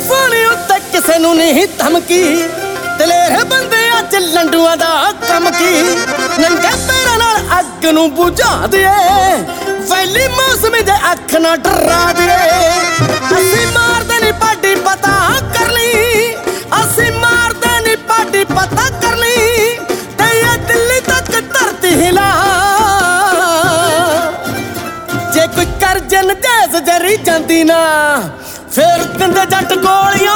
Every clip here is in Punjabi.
ਫੋਨ ਉੱਤੇ ਕਿਸੇ ਨੂੰ ਨਹੀਂ ਧਮਕੀ ਦਲੇਰ ਬੰਦਿਆਂ ਚ ਲੰਡੂਆਂ ਦਾ ਕੰਮ ਕੀ ਨੰਗੇ ਪੈਰਾਂ ਨਾਲ ਅੱਗ ਨੂੰ ਬੁਝਾ ਦਿਏ ਵੈਲੀ ਮੌਸਮ ਦੇ ਅੱਖ ਨਾ ਡਰਾ ਦਿਏ ਅਸੀਂ ਮਾਰਦੇ ਨੀ ਪਾਡੀ ਪਤਾ ਕਰ ਲਈ ਅਸੀਂ ਮਾਰਦੇ ਨੀ ਪਾਡੀ ਪਤਾ ਕਰ ਲਈ ਤੇ ਇਹ ਦਿੱਲੀ ਤੱਕ ਧਰਤੀ ਹਿਲਾ ਜੇ ਕੋਈ ਕਰਜਨ ਤੇਜ਼ ਜਰੀ ਜਾਂਦੀ ਨਾ ਫੇਰ ਦਿੰਦੇ ਜੱਟ ਗੋਲੀਆਂ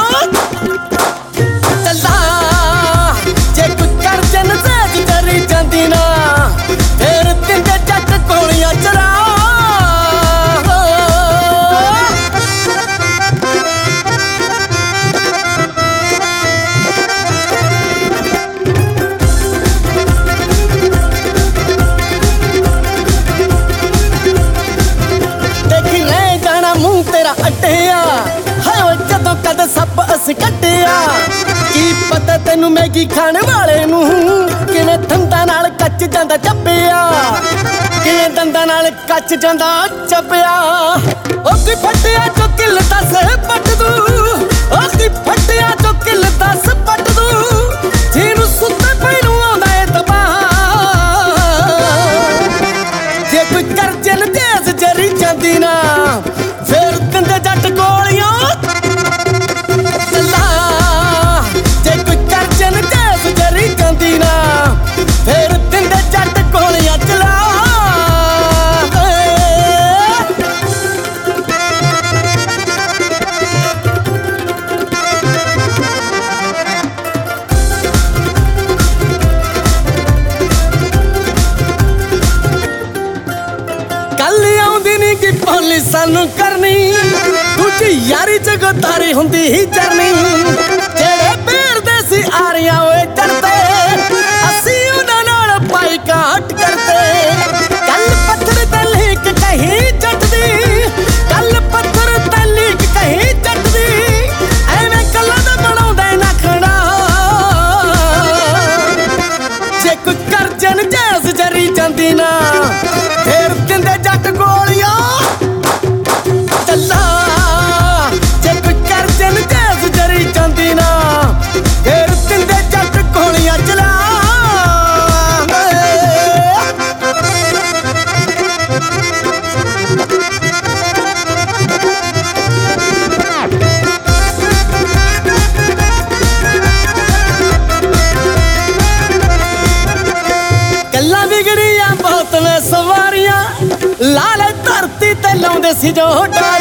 ਚੱਲਾ ਜੇ ਕੋਈ ਕਰਜਨ ਤੇਜ਼ ਜਰੀ ਜਾਂਦੀ ਨਾ ਫੇਰ ਦਿੰਦੇ ਜੱਟ ਗੋਲੀਆਂ ਚਲਾ ਦੇਖੀ ਰਹਿ ਜਾਣਾ ਮੂੰਹ ਤੇਰਾ ਅੱਡਿਆ ਹਾਏ ਜਦੋਂ ਕਦ ਸੱਪ ਅਸੀਂ ਕੱਟਿਆ ਕੀ ਪਤਾ ਤੈਨੂੰ ਮੈਗੀ ਖਾਣ ਵਾਲੇ ਨੂੰ ਕਿਵੇਂ ਦੰਦਾਂ ਨਾਲ ਕੱਚ ਜਾਂਦਾ ਚੱਬਿਆ ਕਿਵੇਂ ਦੰਦਾਂ ਨਾਲ ਕੱਚ ਜਾਂਦਾ ਚੱਬਿਆ ਉਹ ਕੀ ਫੱਟਿਆ ਚੋ ਕਿੱਲ 10 ਪੱਟ ਦੂ ਉਹ ਕੀ ਫੱਟਿਆ ਚੋ ਕਿੱਲ 10 ਪੱਟ ਦੂ ਜਿਹਨੂੰ ਸੁੱਤੇ ਪਈ ਨੂੰ ਆਉਂਦਾ ਏ ਤਬਾਹ ਜੇ ਕੋਈ ਕਰਜਨ ਤੇਜ਼ ਜਰੀ ਜਾਂਦੀ ਨਾ ਫੇਰ ਦਿੰਦੇ ਜੱਟ ਗੋਲੀਆਂ ਚੱਲਾ ਜੇ ਕੋਈ ਕਰਜਨ ਤੇਜ਼ ਜਰੀ ਜਾਂਦੀ ਨਾ ਫੇਰ ਦਿੰਦੇ ਜੱਟ ਗੋਲੀਆਂ ਚਲਾ ਕੱਲ ਆਉਂਦੀ ਨੀ ਕਿ ਪੁਲਿਸਾਂ ਨੂੰ ਕਰਨੀ ਦੂਜੀ ਯਾਰੀ ਚ ਗੋਤਾਰੀ ਹੁੰਦੀ ਹੀ ਚਰਨੀ ਜਿਹੜੇ ਬੇੜਦੇ ਸੀ ਆਰੀਆਂ ਓਏ ਡਰਦੇ ਅਸੀਂ ਉਹਨਾਂ ਨਾਲ ਪਾਈ ਘਾਟ ਕਰਦੇ ਕੱਲ ਪੱਥਰ ਤੇ ਲੀਕ ਕਹੀਂ ਜੱਟ ਦੀ ਕੱਲ ਪੱਥਰ ਤੇ ਲੀਕ ਕਹੀਂ ਜੱਟ ਦੀ ਐਵੇਂ ਗੱਲਾਂ ਦਾ ਬਣਾਉਂਦੇ ਨਖੜਾ ਜੇ ਕੋਈ ਕਰਜਨ ਜੈਸ ਜਰੀ ਜਾਂਦੀ ਨਾ ਫੇਰ ਦਿੰਦੇ ਜੱਟ ਗੋਲੀਆਂ ਚੱਲਾ ਜੇ ਕੋਈ ਕਰਜਨ ਜੈਸ ਜਰੀ ਜਾਂਦੀ ਨਾ ਫੇਰ ਦਿੰਦੇ ਜੱਟ ਗੋਲੀਆਂ ਚਲਾ ਗੱਲਾਂ ਵਿਗੜੀਆਂ ਬਹੁਤ ਮੈਂ ਸਵਾਰੀਆਂ ਲਾਲੇ ਧਰਤੀ ਤੇ ਲਾਉਂਦੇ ਸੀ ਜੋ